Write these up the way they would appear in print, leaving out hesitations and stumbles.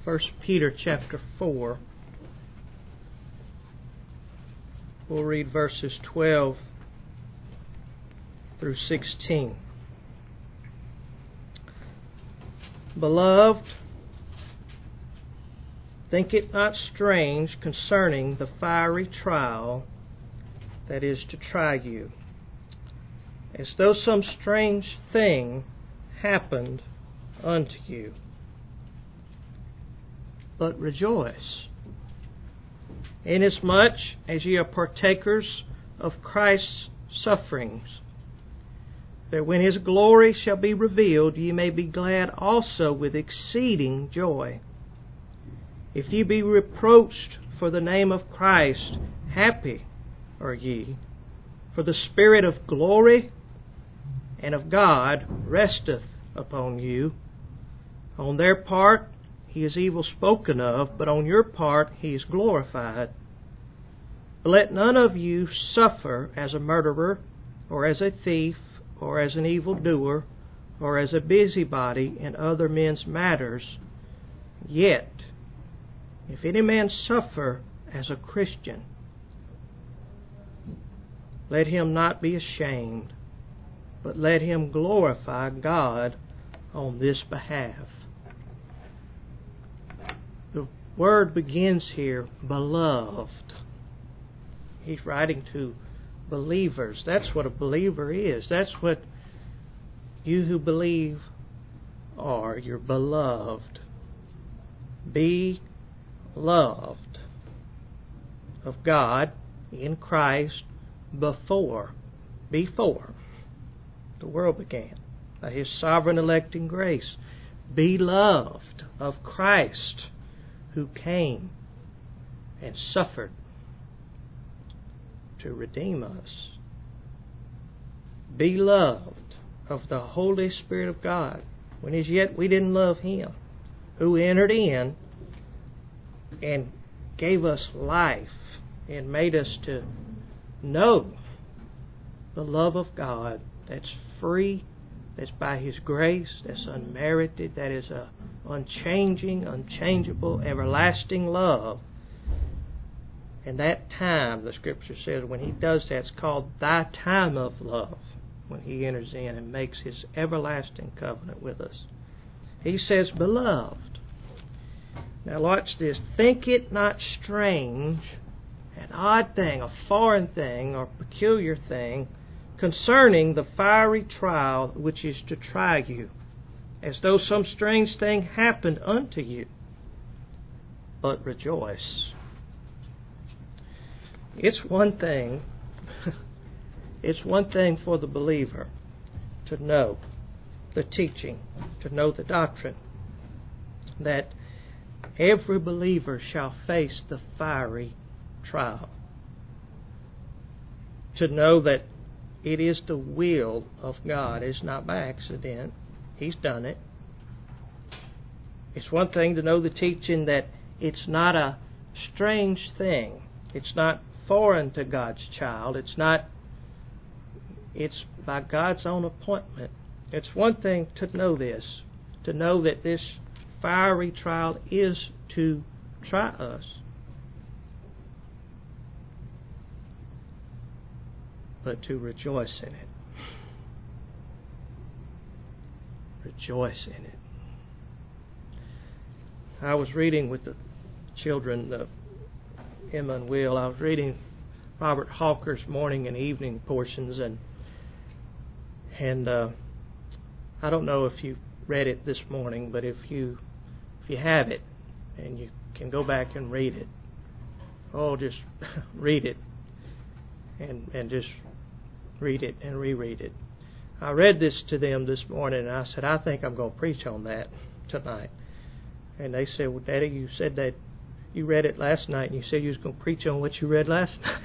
1 Peter chapter 4. We'll read verses 12 through 16. Beloved, think it not strange concerning the fiery trial that is to try you, as though some strange thing happened unto you. But rejoice, inasmuch as ye are partakers of Christ's sufferings, that when His glory shall be revealed, ye may be glad also with exceeding joy. If ye be reproached for the name of Christ, happy are ye, for the Spirit of glory and of God resteth upon you. On their part He is evil spoken of, but on your part He is glorified. But let none of you suffer as a murderer, or as a thief, or as an evildoer, or as a busybody in other men's matters. Yet, if any man suffer as a Christian, let him not be ashamed, but let him glorify God on this behalf. The word begins here, beloved. He's writing to believers. That's what a believer is. That's what you who believe are. You're beloved. Be loved of God in Christ before the world began, by His sovereign electing grace. Be loved of Christ, who came and suffered to redeem us. Be loved of the Holy Spirit of God, when as yet we didn't love Him, who entered in and gave us life and made us to know the love of God that's free, that's by His grace, that's unmerited, that is a unchanging, unchangeable, everlasting love. And that time, the Scripture says, when He does that, it's called thy time of love, when He enters in and makes His everlasting covenant with us. He says, beloved. Now watch this. Think it not strange, an odd thing, a foreign thing, or peculiar thing, concerning the fiery trial which is to try you, as though some strange thing happened unto you. But rejoice. It's one thing for the believer to know the teaching, to know the doctrine, that every believer shall face the fiery trial. To know that it is the will of God. It's not by accident. He's done it. It's one thing to know the teaching that it's not a strange thing. It's not foreign to God's child. It's by God's own appointment. It's one thing to know this, to know that this fiery trial is to try us. But to rejoice in it. Rejoice in it. I was reading with the children, Emma and Will, I was reading Robert Hawker's morning and evening portions, and I don't know if you read it this morning, but if you have it and you can go back and read it, just read it and just read it and reread it. I read this to them this morning, and I said, I think I'm going to preach on that tonight. And they said, well, Daddy, you said that you read it last night, and you said you was going to preach on what you read last night.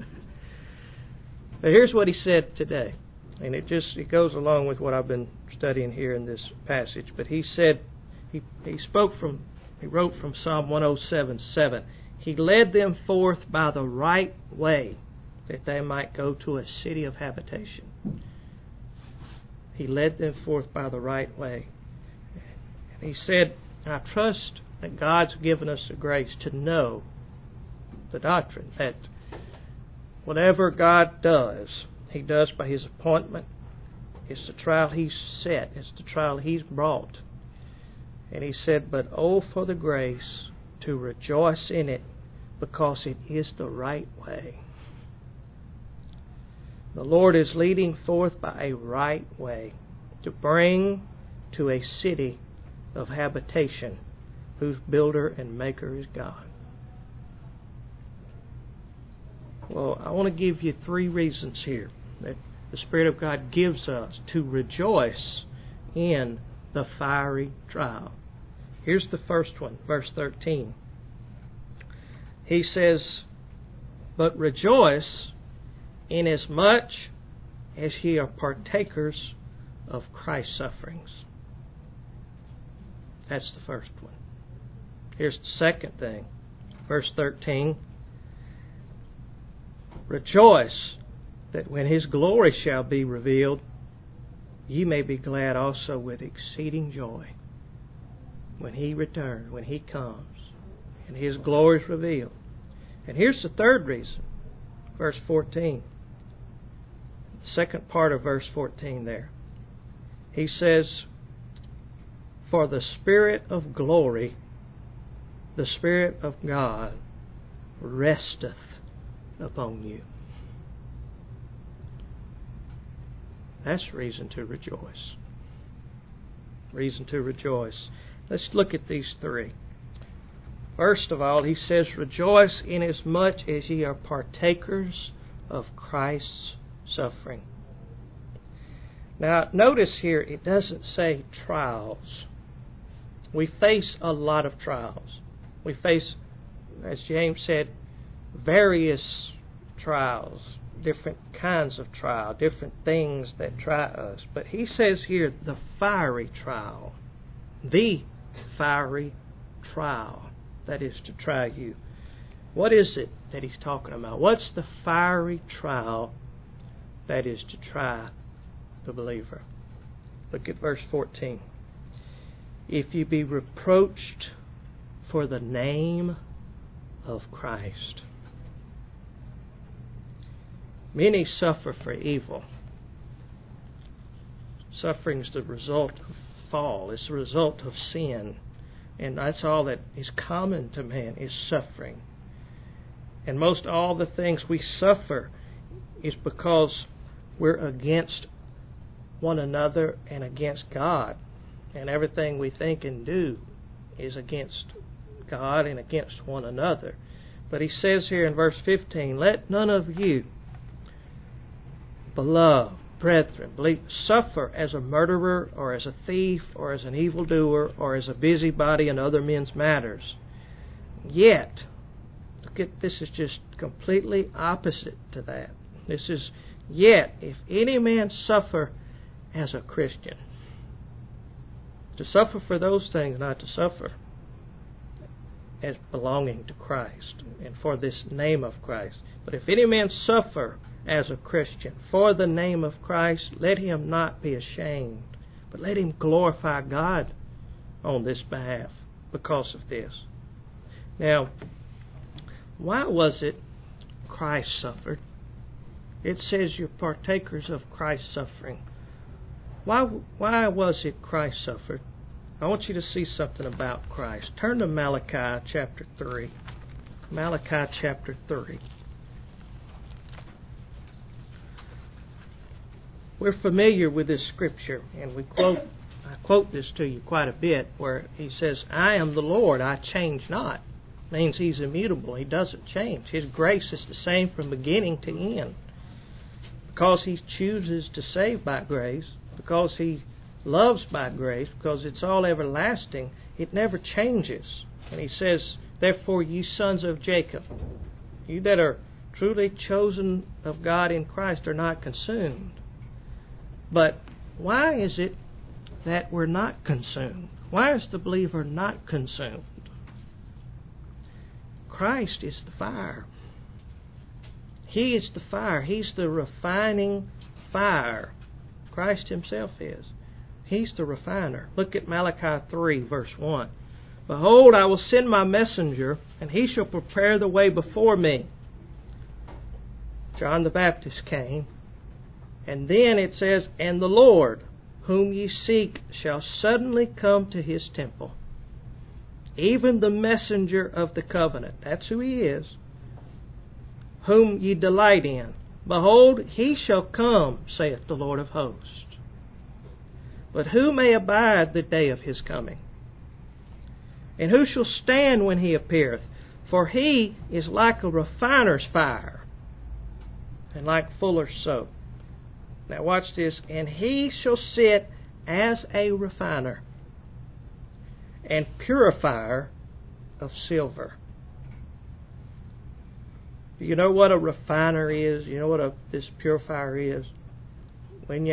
But here's what he said today, and it goes along with what I've been studying here in this passage. But he said, he wrote from Psalm 107:7. He led them forth by the right way, that they might go to a city of habitation. He led them forth by the right way. And he said, I trust that God's given us the grace to know the doctrine, that whatever God does, He does by His appointment. It's the trial He's set. It's the trial He's brought. And He said, but oh, for the grace to rejoice in it, because it is the right way. The Lord is leading forth by a right way to bring to a city of habitation whose builder and maker is God. Well, I want to give you 3 reasons here that the Spirit of God gives us to rejoice in the fiery trial. Here's the first one, verse 13. He says, but rejoice inasmuch as ye are partakers of Christ's sufferings. That's the first one. Here's the second thing. Verse 13. Rejoice that when His glory shall be revealed, ye may be glad also with exceeding joy. When He returns, when He comes, and His glory is revealed. And here's the third reason. Verse 14. The second part of verse 14 there. He says, for the Spirit of glory, the Spirit of God, resteth upon you. That's reason to rejoice. Reason to rejoice. Let's look at these 3. First of all, he says, rejoice inasmuch as ye are partakers of Christ's suffering. Now, notice here, it doesn't say trials. We face a lot of trials. We face, as James said, various trials, different kinds of trial, different things that try us. But he says here, the fiery trial. The fiery trial that is to try you. What is it that he's talking about? What's the fiery trial that is to try the believer? Look at verse 14. If you be reproached for the name of Christ. Many suffer for evil. Suffering is the result of fall. It's the result of sin. And that's all that is common to man, is suffering. And most all the things we suffer is because we're against one another and against God. And everything we think and do is against God and against one another. But he says here in verse 15, let none of you, beloved brethren, suffer as a murderer or as a thief or as an evildoer or as a busybody in other men's matters. Yet, look at this, is just completely opposite to that. This is, yet, if any man suffer as a Christian. To suffer for those things, not to suffer as belonging to Christ and for this name of Christ. But if any man suffer as a Christian for the name of Christ, let him not be ashamed, but let him glorify God on this behalf because of this. Now, why was it Christ suffered? It says you're partakers of Christ's suffering. Why was it Christ suffered? I want you to see something about Christ. Turn to Malachi chapter 3. Malachi chapter 3. We're familiar with this scripture, and I quote this to you quite a bit, where he says, I am the Lord, I change not. Means he's immutable, he doesn't change. His grace is the same from beginning to end. Because he chooses to save by grace, because he loves by grace, because it's all everlasting, it never changes. And he says, therefore, you sons of Jacob, you that are truly chosen of God in Christ, are not consumed. But why is it that we're not consumed? Why is the believer not consumed? Christ is the fire. He is the fire. He's the refining fire. Christ himself is. He's the refiner. Look at Malachi 3, verse 1. Behold, I will send my messenger, and he shall prepare the way before me. John the Baptist came. And then it says, and the Lord, whom ye seek, shall suddenly come to his temple. Even the messenger of the covenant. That's who he is. Whom ye delight in. Behold, he shall come, saith the Lord of hosts. But who may abide the day of his coming? And who shall stand when he appeareth? For he is like a refiner's fire, and like fuller's soap. Now watch this. And he shall sit as a refiner and purifier of silver. You know what a refiner is? You know what this purifier is? When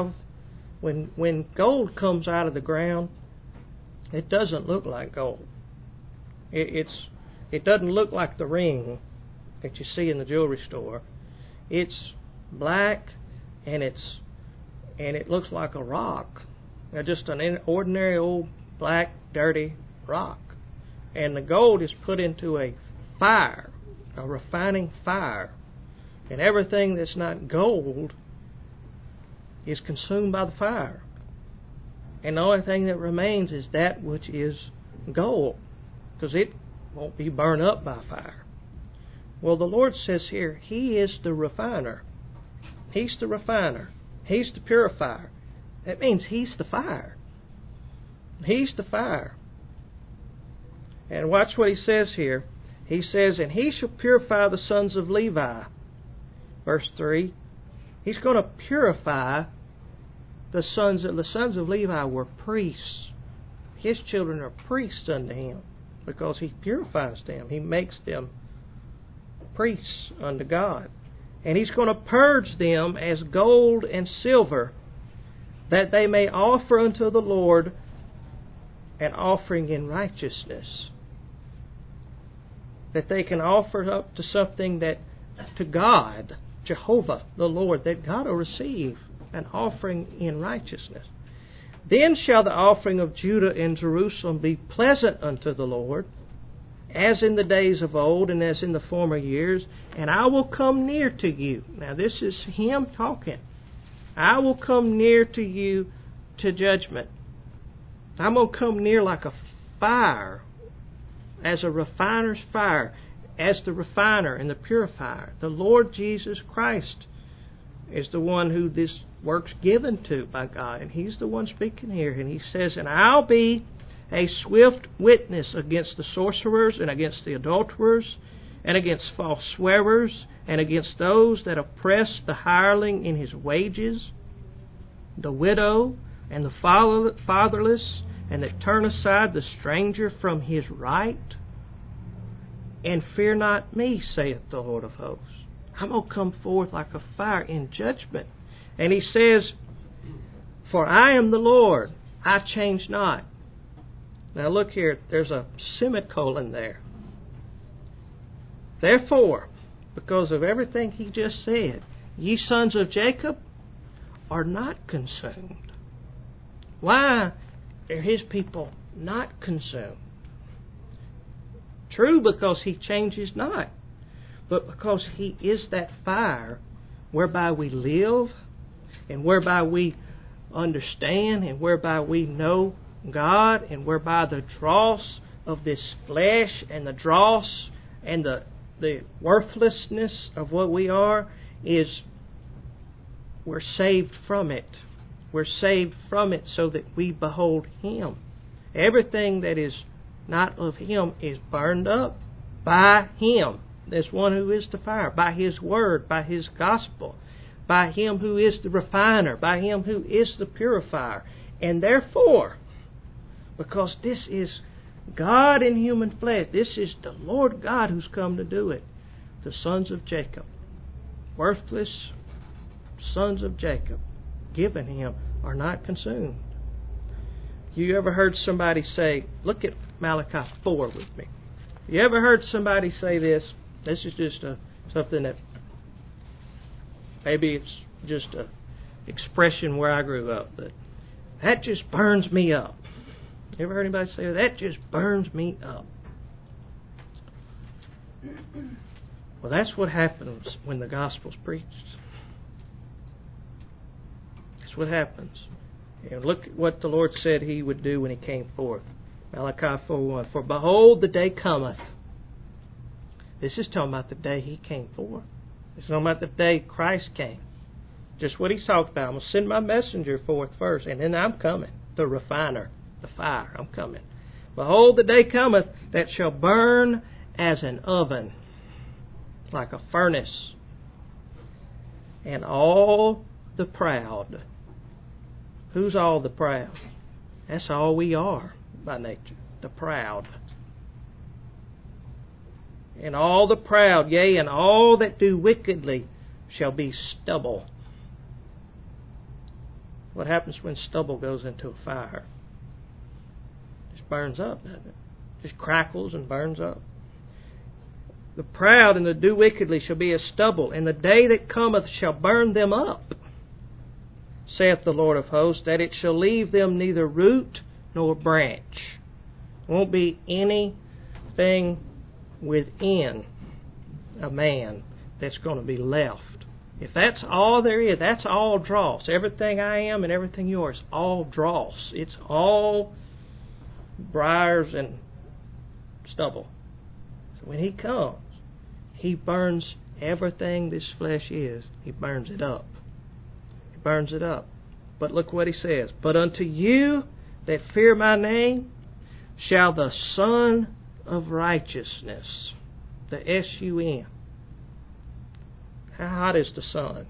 gold comes out of the ground, it doesn't look like gold. It doesn't look like the ring that you see in the jewelry store. It's black, and it looks like a rock. Just an ordinary old black, dirty rock. And the gold is put into a fire, a refining fire. And everything that's not gold is consumed by the fire. And the only thing that remains is that which is gold, because it won't be burned up by fire. Well, the Lord says here, he is the refiner. He's the refiner. He's the purifier. That means he's the fire. He's the fire. And watch what he says here. He says, and he shall purify the sons of Levi. Verse 3. He's going to purify the sons of Levi were priests. His children are priests unto him, because he purifies them. He makes them priests unto God. And he's going to purge them as gold and silver, that they may offer unto the Lord an offering in righteousness. That they can offer up to something that to God, Jehovah, the Lord, that God will receive an offering in righteousness. Then shall the offering of Judah and Jerusalem be pleasant unto the Lord, as in the days of old and as in the former years, and I will come near to you. Now this is him talking. I will come near to you to judgment. I'm going to come near like a fire, as a refiner's fire, as the refiner and the purifier. The Lord Jesus Christ is the one who this work's given to by God, and he's the one speaking here. And he says, and I'll be a swift witness against the sorcerers and against the adulterers and against false swearers and against those that oppress the hireling in his wages, the widow and the fatherless, and that turn aside the stranger from his right. And fear not me, saith the Lord of hosts. I'm going to come forth like a fire in judgment. And he says, for I am the Lord, I change not. Now look here, there's a semicolon there. Therefore, because of everything he just said, ye sons of Jacob are not consumed. Why are his people not consumed? True, because he changes not, but because he is that fire whereby we live and whereby we understand and whereby we know God, and whereby the dross of this flesh and the dross and the worthlessness of what we are is, we're saved from it. We're saved from it so that we behold him. Everything that is not of him is burned up by him. There's one who is the fire, by his word, by his gospel, by him who is the refiner, by him who is the purifier. And therefore, because this is God in human flesh, this is the Lord God who's come to do it, the sons of Jacob, worthless sons of Jacob, given him, are not consumed. You ever heard somebody say, look at Malachi 4 with me. You ever heard somebody say this? This is just something that maybe it's just an expression where I grew up, but that just burns me up. You ever heard anybody say, that just burns me up? Well, that's what happens when the gospel's preached. That's what happens. And look at what the Lord said He would do when He came forth. Malachi 4:1. For behold, the day cometh. This is talking about the day He came forth. It's talking about the day Christ came. Just what He's talked about. I'm going to send my messenger forth first, and then I'm coming. The refiner, the fire, I'm coming. Behold, the day cometh that shall burn as an oven, like a furnace. And all the proud. Who's all the proud? That's all we are by nature. The proud. And all the proud, yea, and all that do wickedly shall be stubble. What happens when stubble goes into a fire? It just burns up, doesn't it? Just crackles and burns up. The proud and the do wickedly shall be as stubble, and the day that cometh shall burn them up, saith the Lord of hosts, that it shall leave them neither root nor branch. Won't be anything within a man that's going to be left. If that's all there is, that's all dross. Everything I am and everything yours, all dross. It's all briars and stubble. So when He comes, He burns everything this flesh is. He burns it up. He burns it up. But look what He says. But unto you that fear my name shall the Son of Righteousness, the S-U-N. How hot is the sun?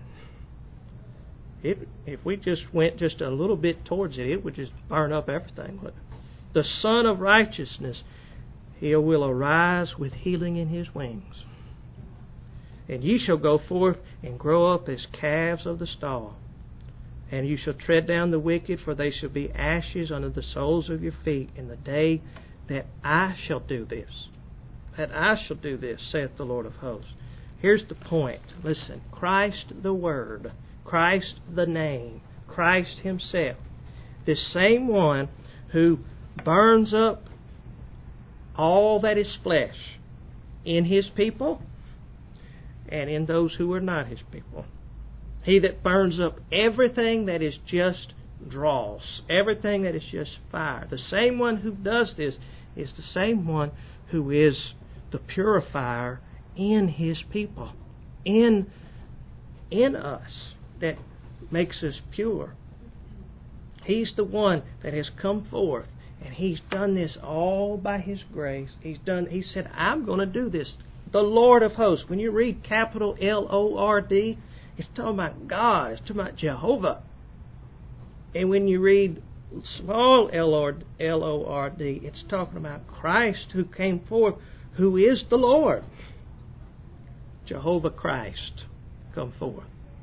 If we just went just a little bit towards it, it would just burn up everything. The Son of Righteousness, He will arise with healing in His wings. And ye shall go forth and grow up as calves of the stall. And you shall tread down the wicked, for they shall be ashes under the soles of your feet in the day that I shall do this. That I shall do this, saith the Lord of hosts. Here's the point. Listen, Christ the Word, Christ the name, Christ Himself, this same one who burns up all that is flesh in His people and in those who are not His people. He that burns up everything that is just dross, everything that is just fire. The same one who does this is the same one who is the purifier in His people, in us, that makes us pure. He's the one that has come forth, and He's done this all by His grace. He said, I'm going to do this. The Lord of hosts. When you read capital L-O-R-D, it's talking about God. It's talking about Jehovah. And when you read small L-O-R-D, it's talking about Christ who came forth, who is the Lord. Jehovah Christ come forth.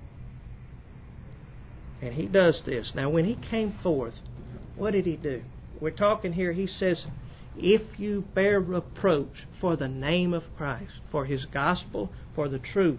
And He does this. Now when He came forth, what did He do? We're talking here, He says, if you bear reproach for the name of Christ, for His gospel, for the truth,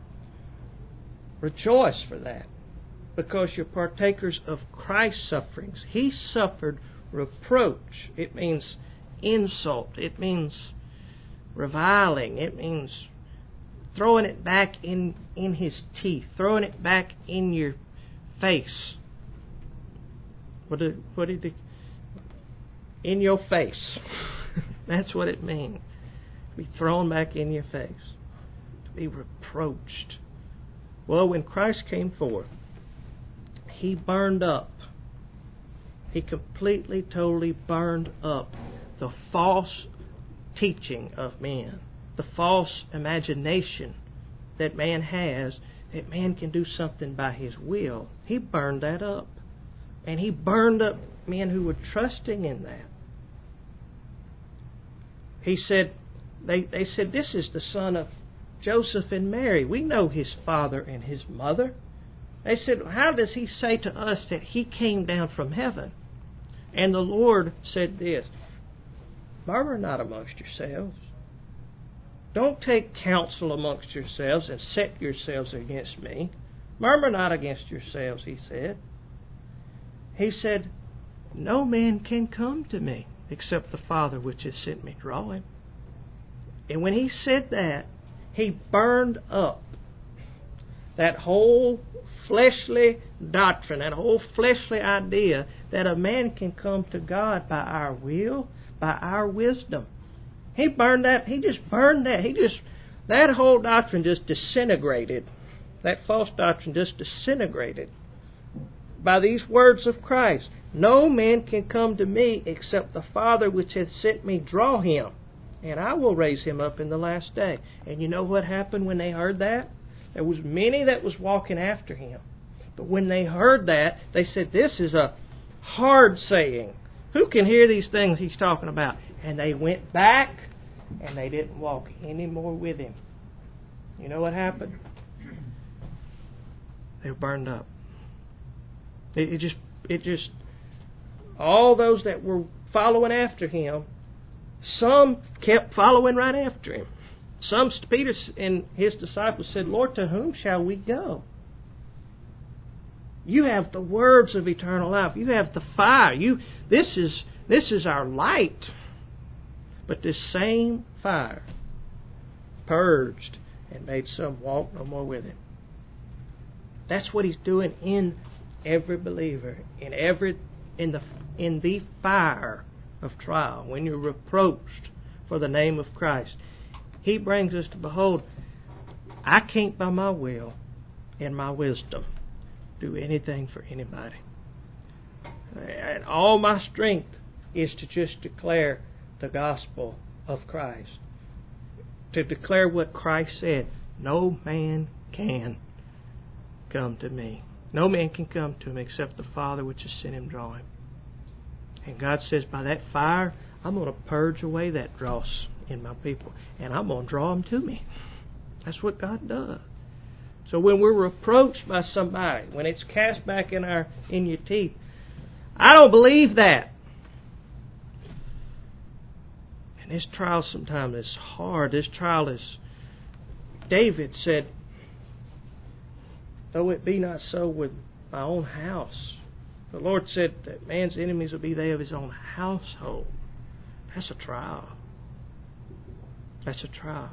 rejoice for that, because you're partakers of Christ's sufferings. He suffered reproach. It means insult. It means reviling. It means throwing it back in His teeth, throwing it back in your face. What did he? In your face. That's what it means. To be thrown back in your face. To be reproached. Well, when Christ came forth, He burned up. He completely, totally burned up the false teaching of men. The false imagination that man has, that man can do something by his will. He burned that up. And He burned up men who were trusting in that. He said, they said, this is the son of Joseph and Mary. We know his father and his mother. They said, how does he say to us that he came down from heaven? And the Lord said this, murmur not amongst yourselves. Don't take counsel amongst yourselves and set yourselves against me. Murmur not against yourselves, He said. He said, no man can come to me except the Father which has sent me draw him. And when he said that, he burned up that whole fleshly doctrine, that whole fleshly idea that a man can come to God by our will, by our wisdom. He burned that. He just burned that. That whole doctrine just disintegrated. That false doctrine just disintegrated by these words of Christ. No man can come to me except the Father which hath sent me draw him, and I will raise him up in the last day. And you know what happened when they heard that? There was many that was walking after him. But when they heard that, they said, this is a hard saying. Who can hear these things he's talking about? And they went back, and they didn't walk any more with him. You know what happened? They were burned up. It just, all those that were following after him, some kept following right after him. Peter and his disciples said, Lord, to whom shall we go? You have the words of eternal life. You have the fire. This is our light. But this same fire purged and made some walk no more with him. That's what he's doing in every believer, in the fire of trial. When you're reproached for the name of Christ, he brings us to behold, I can't by my will and my wisdom do anything for anybody. And all my strength is to just declare the gospel of Christ. To declare what Christ said. No man can come to me. No man can come to him except the Father which has sent him draw him. And God says, by that fire, I'm going to purge away that dross in my people. And I'm going to draw them to me. That's what God does. So when we're reproached by somebody, when it's cast back in your teeth, I don't believe that. And this trial sometimes is hard. This trial is, David said, though it be not so with my own house. The Lord said that man's enemies will be they of his own household. That's a trial. That's a trial.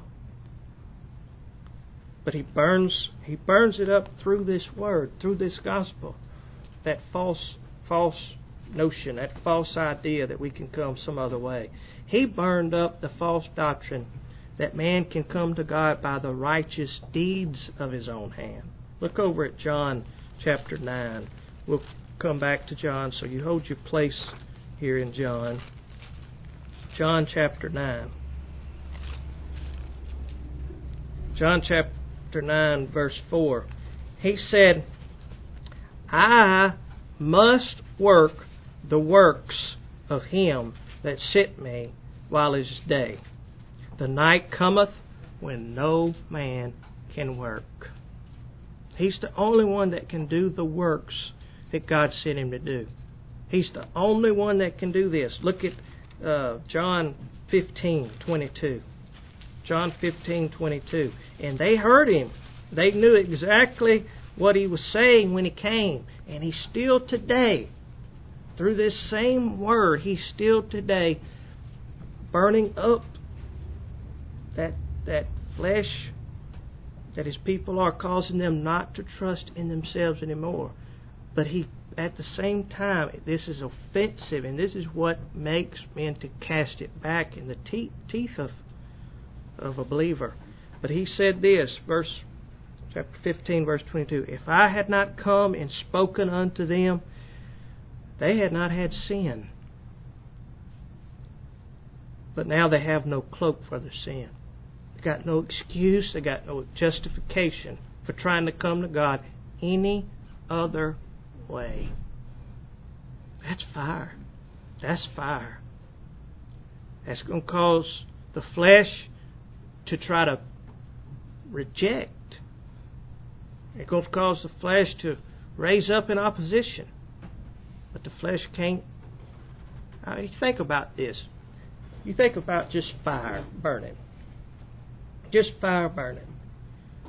But he burns it up through this word, through this gospel. That false notion, that false idea that we can come some other way. He burned up the false doctrine that man can come to God by the righteous deeds of his own hand. Look over at John chapter 9. We'll come back to John, so you hold your place here in John. John chapter 9. John chapter 9, verse 4. He said, I must work the works of him that sent me while it is day. The night cometh when no man can work. He's the only one that can do the works that God sent him to do. He's the only one that can do this. Look at John 15:22. John 15:22. And they heard him. They knew exactly what he was saying when he came. And he's still today, through this same word, he's still today burning up that flesh that his people are, causing them not to trust in themselves anymore. But he, at the same time, this is offensive, and this is what makes men to cast it back in the teeth of a believer. But he said this, chapter 15, verse 22, if I had not come and spoken unto them, they had not had sin. But now they have no cloak for their sin. They got no excuse, they got no justification for trying to come to God any other way. That's fire. That's fire. That's going to cause the flesh to try to reject. It's going to cause the flesh to raise up in opposition. But the flesh can't. You think about this. You think about just fire burning. Just fire burning.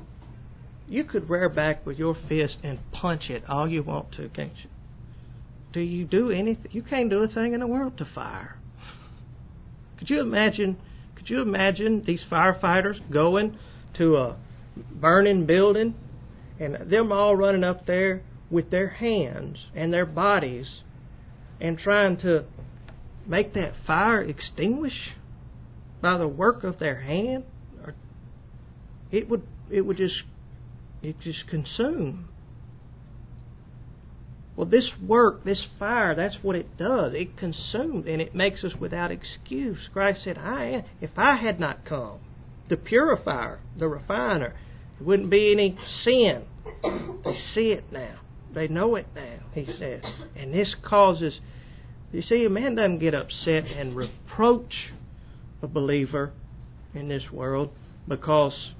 You could rear back with your fist and punch it all you want to, can't you? do you do anything? You can't do a thing in the world to fire. Could you imagine these firefighters going to a burning building and them all running up there with their hands and their bodies and trying to make that fire extinguish by the work of their hand? Or it would just consume. Well, this work, this fire, that's what it does. It consumes, and it makes us without excuse. Christ said, if I had not come, the purifier, the refiner, there wouldn't be any sin. They see it now. They know it now, he says. And this causes, you see, a man doesn't get upset and reproach a believer in this world because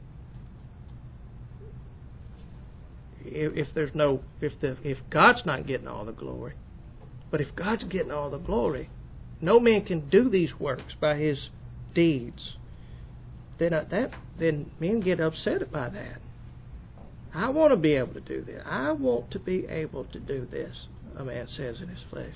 if God's not getting all the glory, but if God's getting all the glory, no man can do these works by his deeds. Then men get upset by that. I want to be able to do this. I want to be able to do this, a man says in his flesh.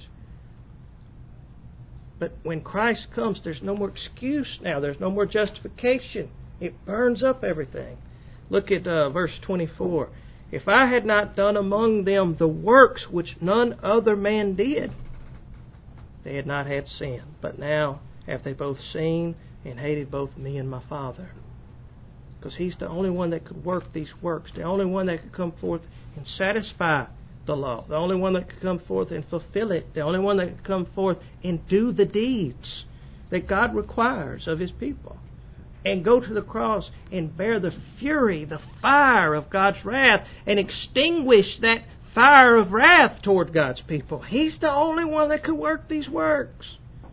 But when Christ comes, there's no more excuse now. There's no more justification. It burns up everything. Look at verse 24. If I had not done among them the works which none other man did, they had not had sin. But now have they both seen and hated both me and my Father. Because He's the only one that could work these works. The only one that could come forth and satisfy the law. The only one that could come forth and fulfill it. The only one that could come forth and do the deeds that God requires of His people. And go to the cross and bear the fury, the fire of God's wrath, and extinguish that fire of wrath toward God's people. He's the only one that could work these works.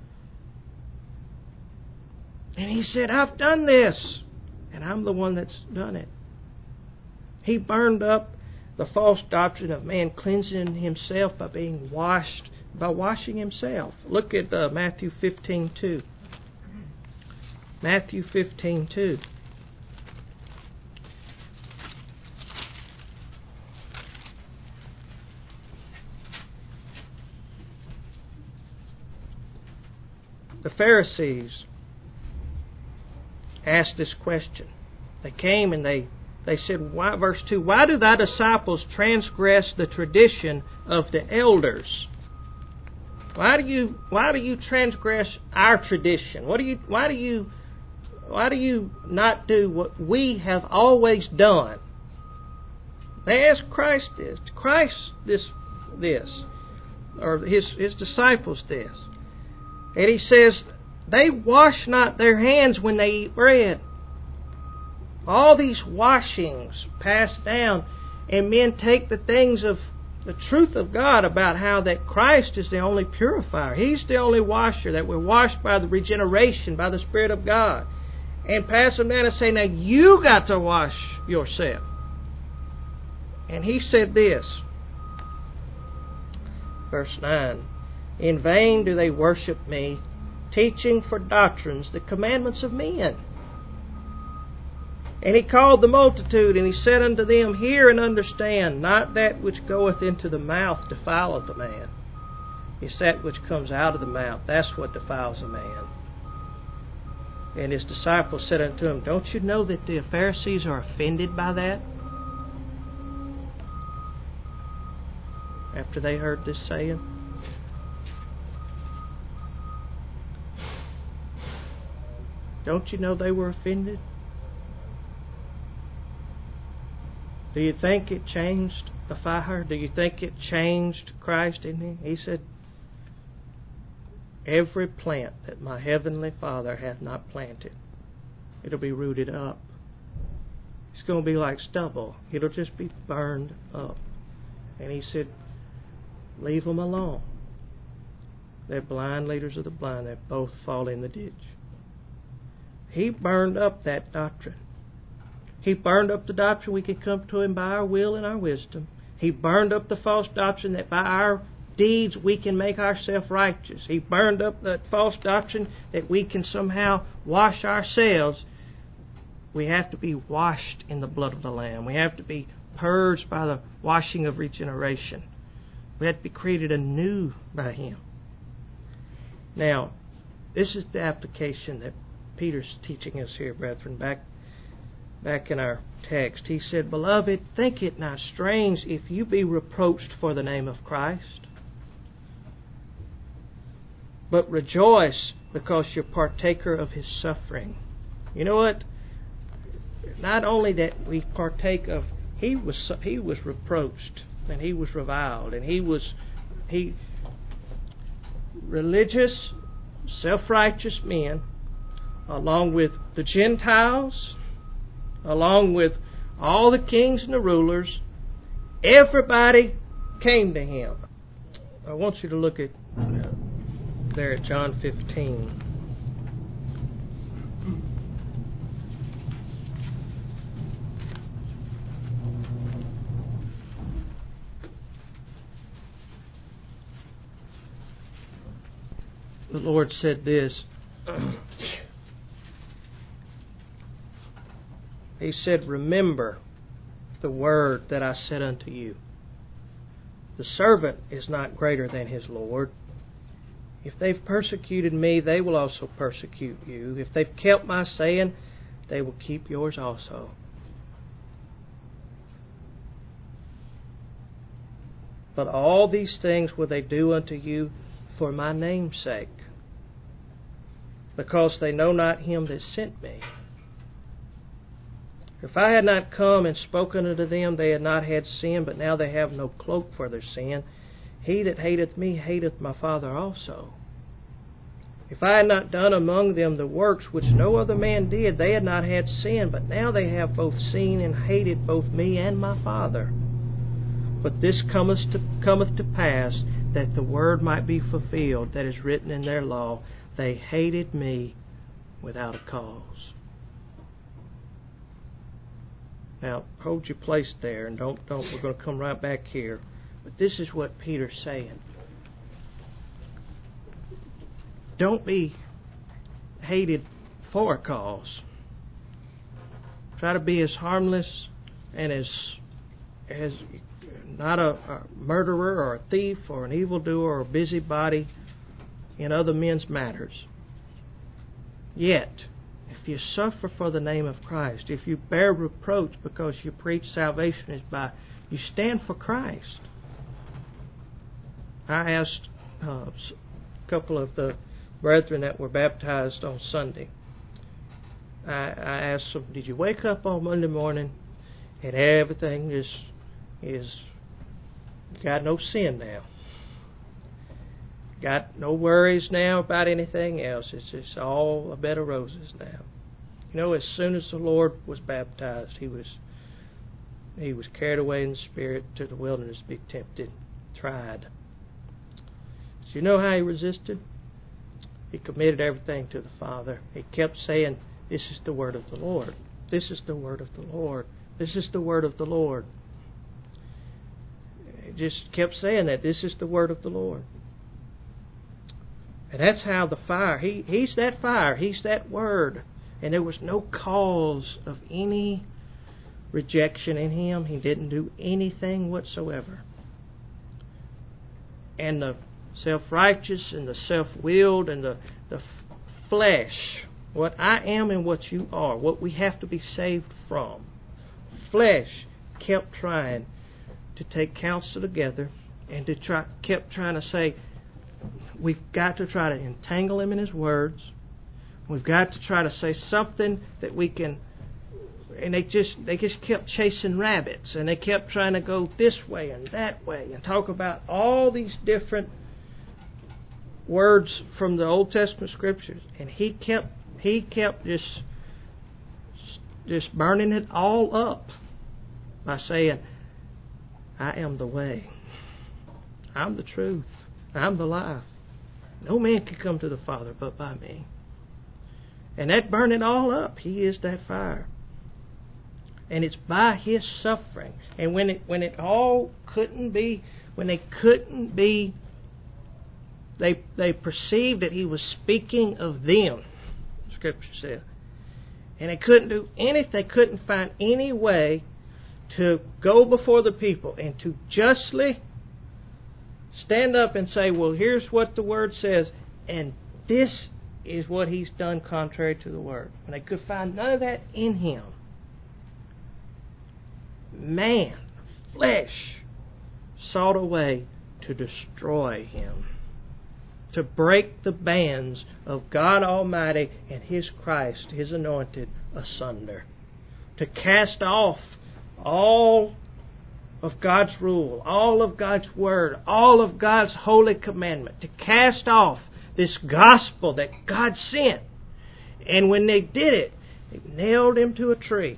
And He said, I've done this, and I'm the one that's done it. He burned up the false doctrine of man cleansing himself by being washed, by washing himself. Look at Matthew 15:2. Matthew 15:2. The Pharisees asked this question. They came and they said, why, verse 2, why do thy disciples transgress the tradition of the elders? Why do you transgress our tradition? Why do you not do what we have always done? They asked Christ this, or his disciples this. And He says, they wash not their hands when they eat bread. All these washings passed down, and men take the things of the truth of God about how that Christ is the only purifier. He's the only washer, that we're washed by the regeneration, by the Spirit of God. And pass them down and say, now you got to wash yourself. And He said this, verse 9, in vain do they worship me, teaching for doctrines the commandments of men. And He called the multitude, and He said unto them, hear and understand, not that which goeth into the mouth defileth a man. It's that which comes out of the mouth, that's what defiles a man. And His disciples said unto Him, don't you know that the Pharisees are offended by that? After they heard this saying. Don't you know they were offended? Do you think it changed the fire? Do you think it changed Christ in Him? He said, every plant that my heavenly Father hath not planted, it'll be rooted up. It's going to be like stubble. It'll just be burned up. And He said, leave them alone. They're blind leaders of the blind. They both fall in the ditch. He burned up that doctrine. He burned up the doctrine we could come to Him by our will and our wisdom. He burned up the false doctrine that by our deeds we can make ourselves righteous. He burned up that false doctrine that we can somehow wash ourselves. We have to be washed in the blood of the Lamb. We have to be purged by the washing of regeneration. We have to be created anew by Him. Now, this is the application that Peter's teaching us here, brethren. Back in our text, he said, Beloved, think it not strange if you be reproached for the name of Christ, but rejoice because you're partaker of His suffering. You know what? Not only that we partake of, He was reproached and He was reviled and he religious, self-righteous men, along with the Gentiles, along with all the kings and the rulers, everybody came to Him. I want you to look at there at John 15. The Lord said this. He said, Remember the word that I said unto you. The servant is not greater than his Lord. If they've persecuted me, they will also persecute you. If they've kept my saying, they will keep yours also. But all these things will they do unto you for my name's sake, because they know not Him that sent me. If I had not come and spoken unto them, they had not had sin, but now they have no cloak for their sin. He that hateth me hateth my Father also. If I had not done among them the works which no other man did, they had not had sin, but now they have both seen and hated both me and my Father. But this cometh to pass, that the word might be fulfilled that is written in their law, they hated me without a cause. Now, hold your place there, and don't. We're going to come right back here. But this is what Peter's saying. Don't be hated for a cause. Try to be as harmless and as not a murderer or a thief or an evildoer or a busybody in other men's matters. Yet, if you suffer for the name of Christ, if you bear reproach because you preach salvation is by, you stand for Christ. I asked a couple of the brethren that were baptized on Sunday, I asked them, did you wake up on Monday morning and everything is got no sin now? Got no worries now about anything else. It's just all a bed of roses now. You know, as soon as the Lord was baptized, He was carried away in the Spirit to the wilderness to be tempted, tried. So you know how He resisted? He committed everything to the Father. He kept saying, this is the word of the Lord. This is the word of the Lord. This is the word of the Lord. He just kept saying that. This is the word of the Lord. And that's how the fire, He's that fire, He's that word. And there was no cause of any rejection in Him. He didn't do anything whatsoever. And the self-righteous and the self-willed and the flesh, what I am and what you are, what we have to be saved from, flesh kept trying to take counsel together and kept trying to say, we've got to try to entangle Him in His words. We've got to try to say something that we can, and they just kept chasing rabbits, and they kept trying to go this way and that way and talk about all these different words from the Old Testament scriptures, and he kept just burning it all up by saying, I am the way, I'm the truth, I'm the life. No man can come to the Father but by me. And that burned it all up. He is that fire. And it's by His suffering. And when it all couldn't be, when they couldn't be, they perceived that He was speaking of them, the Scripture said. And they couldn't do anything, they couldn't find any way to go before the people and to justly stand up and say, well, here's what the Word says, and this is what He's done contrary to the Word. And they could find none of that in Him. Man, flesh, sought a way to destroy Him, to break the bands of God Almighty and His Christ, His anointed, asunder, to cast off all of God's rule, all of God's Word, all of God's holy commandment, to cast off this gospel that God sent. And when they did it, they nailed Him to a tree.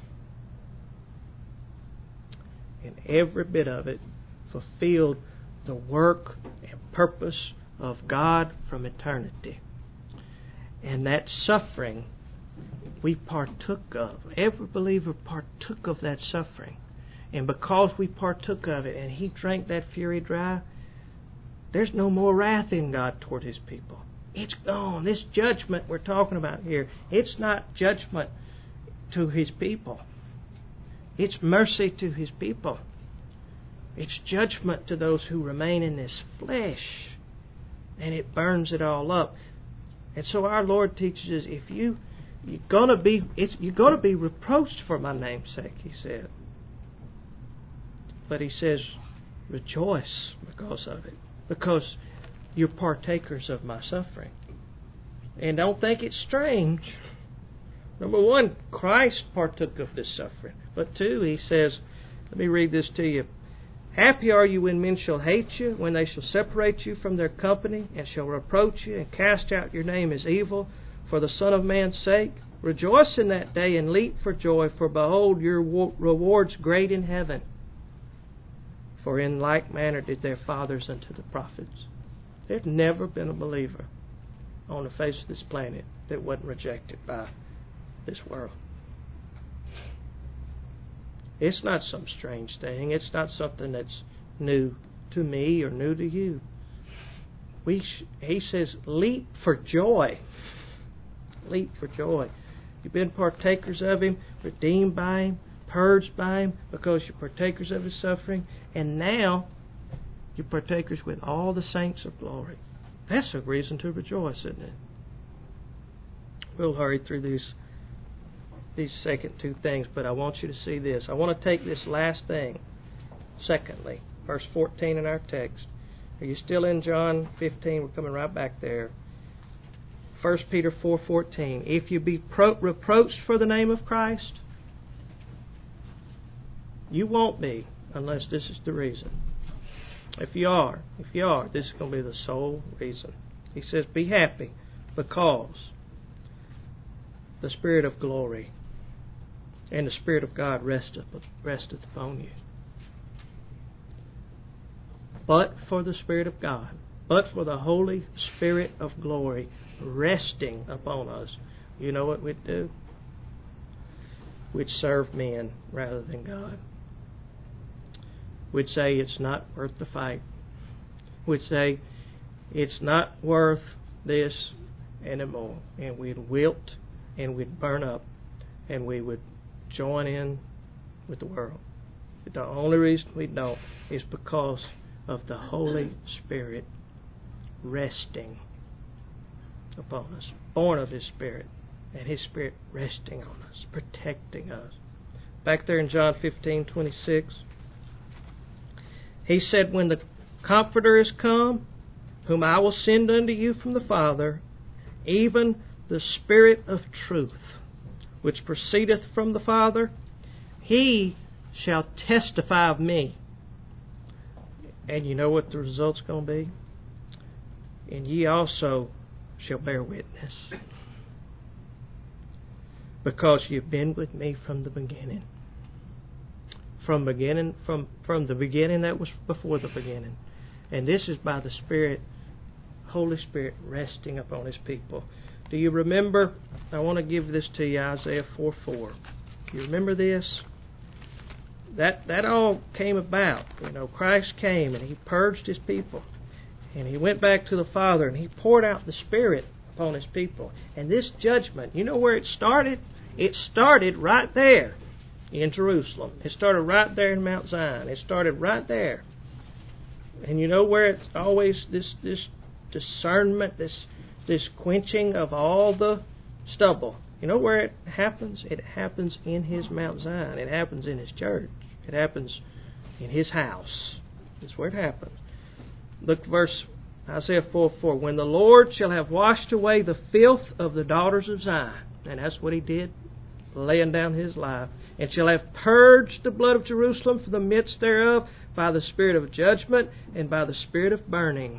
And every bit of it fulfilled the work and purpose of God from eternity. And that suffering we partook of. Every believer partook of that suffering. And because we partook of it and He drank that fury dry, there's no more wrath in God toward His people. It's gone. This judgment we're talking about here, it's not judgment to His people. It's mercy to His people. It's judgment to those who remain in this flesh. And it burns it all up. And so our Lord teaches us, if you're gonna be reproached for my name's sake, He said. But He says, rejoice because of it. Because you're partakers of my suffering. And don't think it's strange. Number one, Christ partook of this suffering. But two, He says, let me read this to you. Happy are you when men shall hate you, when they shall separate you from their company, and shall reproach you, and cast out your name as evil, for the Son of Man's sake. Rejoice in that day, and leap for joy, for behold, your reward's great in heaven. For in like manner did their fathers unto the prophets. There's never been a believer on the face of this planet that wasn't rejected by this world. It's not some strange thing. It's not something that's new to me or new to you. He says, leap for joy. Leap for joy. You've been partakers of Him, redeemed by Him, purged by Him, because you're partakers of His suffering. And now, you're partakers with all the saints of glory. That's a reason to rejoice, isn't it? We'll hurry through these second two things, but I want you to see this. I want to take this last thing. Secondly, verse 14 in our text. Are you still in John 15? We're coming right back there. 1 Peter 4:14. If you be reproached for the name of Christ, you won't be unless this is the reason. If you are, this is going to be the sole reason. He says, be happy because the Spirit of glory and the Spirit of God resteth upon you. But for the Spirit of God, but for the Holy Spirit of glory resting upon us, you know what we'd do? We'd serve men rather than God. We'd say it's not worth the fight. We'd say it's not worth this anymore. And we'd wilt and we'd burn up and we would join in with the world. But the only reason we don't is because of the Holy Spirit resting upon us, born of His Spirit, and His Spirit resting on us, protecting us. Back there in John 15:26, He said, when the Comforter is come, whom I will send unto you from the Father, even the Spirit of truth, which proceedeth from the Father, He shall testify of me. And you know what the result's going to be? And ye also shall bear witness, because you've been with me from the beginning. From the beginning that was before the beginning. And this is by the Spirit, Holy Spirit resting upon His people. Do you remember? I want to give this to you, Isaiah 4:4. Do you remember this? That all came about. Christ came and He purged His people. And He went back to the Father and He poured out the Spirit upon His people. And this judgment, you know where it started? It started right there in Jerusalem. It started right there in Mount Zion. It started right there And you know where it's always this discernment, this quenching of all the stubble. You know where it happens? It happens in His Mount Zion. It happens in His church. It happens in His house. That's where it happens. Look, verse Isaiah 4:4. When the Lord shall have washed away the filth of the daughters of Zion, and that's what He did, laying down His life, and shall have purged the blood of Jerusalem from the midst thereof by the spirit of judgment and by the spirit of burning.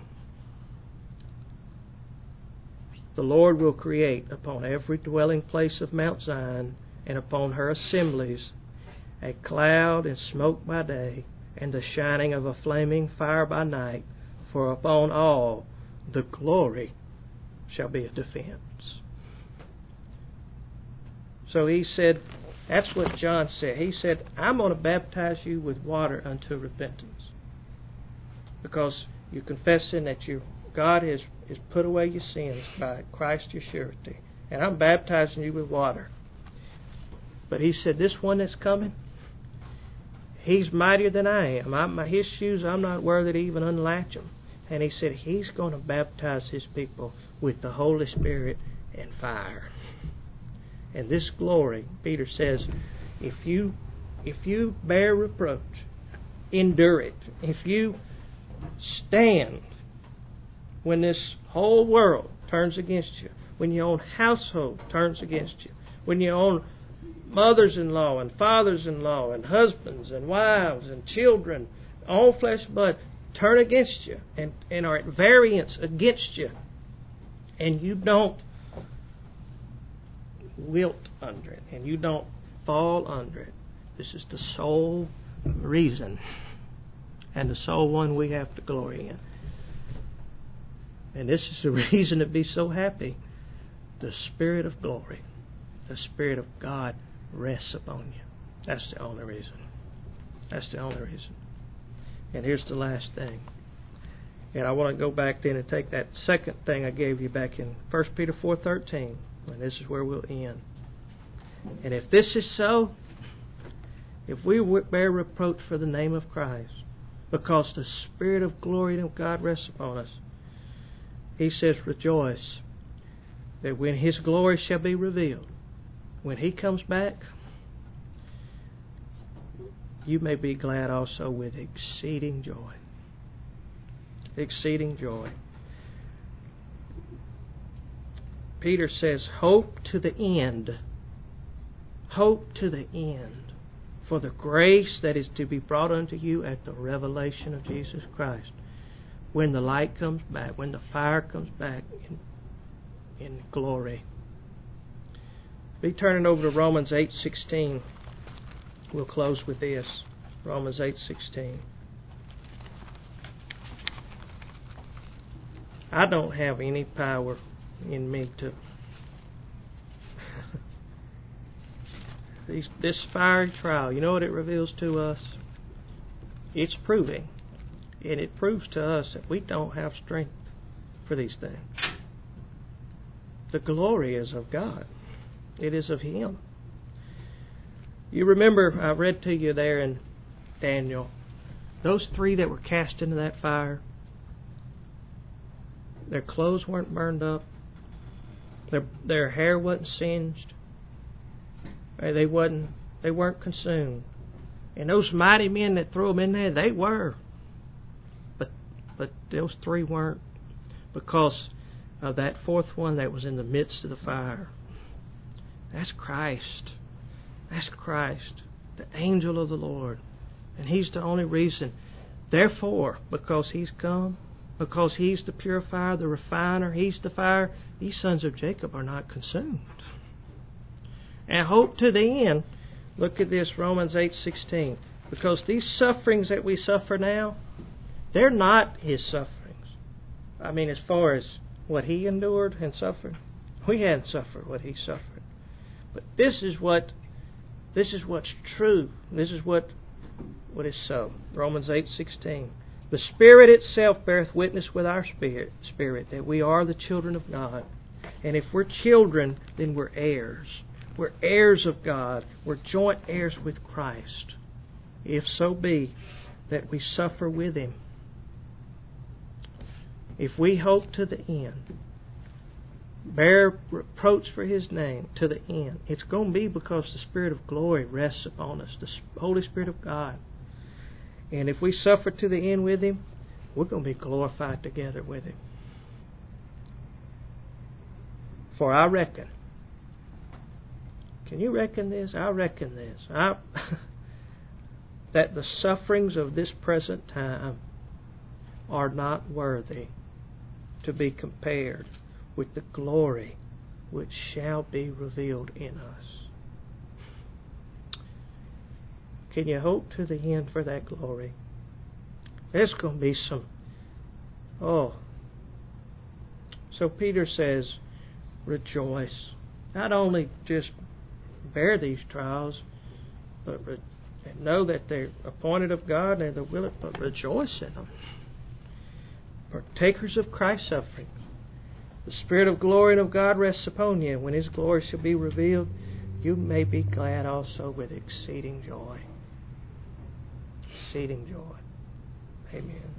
The Lord will create upon every dwelling place of Mount Zion and upon her assemblies a cloud and smoke by day, and the shining of a flaming fire by night, for upon all the glory shall be a defense. So He said, that's what John said. He said, I'm going to baptize you with water unto repentance. Because you're confessing that God has put away your sins by Christ your surety. And I'm baptizing you with water. But He said, this one that's coming, He's mightier than I am. His shoes, I'm not worthy to even unlatch them. And He said, He's going to baptize His people with the Holy Spirit and fire. And this glory, Peter says, if you bear reproach, endure it. If you stand when this whole world turns against you, when your own household turns against you, when your own mothers-in-law and fathers-in-law and husbands and wives and children, all flesh and blood, turn against you and are at variance against you, and you don't wilt under it, and you don't fall under it. This is the sole reason, and the sole one we have to glory in. And this is the reason to be so happy. The Spirit of glory, the Spirit of God rests upon you. That's the only reason. That's the only reason. And here's the last thing. And I want to go back then and take that second thing I gave you back in 1 Peter 4:13. And this is where we'll end. And if this is so, if we bear reproach for the name of Christ, because the Spirit of glory of God rests upon us, He says, rejoice that when His glory shall be revealed, when He comes back, you may be glad also with exceeding joy. Exceeding joy. Peter says, hope to the end. Hope to the end for the grace that is to be brought unto you at the revelation of Jesus Christ. When the light comes back, when the fire comes back in glory. Be turning over to Romans 8:16. We'll close with this. Romans 8:16. I don't have any power in me to... this fiery trial, you know what it reveals to us? It's proving. And it proves to us that we don't have strength for these things. The glory is of God. It is of Him. You remember, I read to you there in Daniel, those three that were cast into that fire, their clothes weren't burned up, their hair wasn't singed, they weren't consumed. And those mighty men that threw them in there, they were. But those three weren't, because of that fourth one that was in the midst of the fire. That's Christ. That's Christ, the angel of the Lord. And He's the only reason. Therefore, because He's come, because He's the purifier, the refiner, He's the fire, these sons of Jacob are not consumed. And hope to the end. Look at this, Romans 8:16. Because these sufferings that we suffer now, they're not His sufferings. I mean, as far as what He endured and suffered, we hadn't suffered what He suffered. But this is what's true. This is what is so. Romans 8:16. The Spirit itself beareth witness with our spirit that we are the children of God. And if we're children, then we're heirs. We're heirs of God. We're joint heirs with Christ. If so be that we suffer with Him. if we hope to the end, bear reproach for His name to the end, it's going to be because the Spirit of glory rests upon us, the Holy Spirit of God. And if we suffer to the end with Him, we're going to be glorified together with Him. For I reckon, can you reckon this? I reckon this. That the sufferings of this present time are not worthy to be compared with the glory which shall be revealed in us. Can you hope to the end for that glory? There's going to be some... So Peter says, rejoice. Not only just bear these trials, but know that they're appointed of God and they're willing, but rejoice in them. Partakers of Christ's sufferings. The Spirit of glory and of God rests upon you. When His glory shall be revealed, you may be glad also with exceeding joy. Exceeding joy. Amen.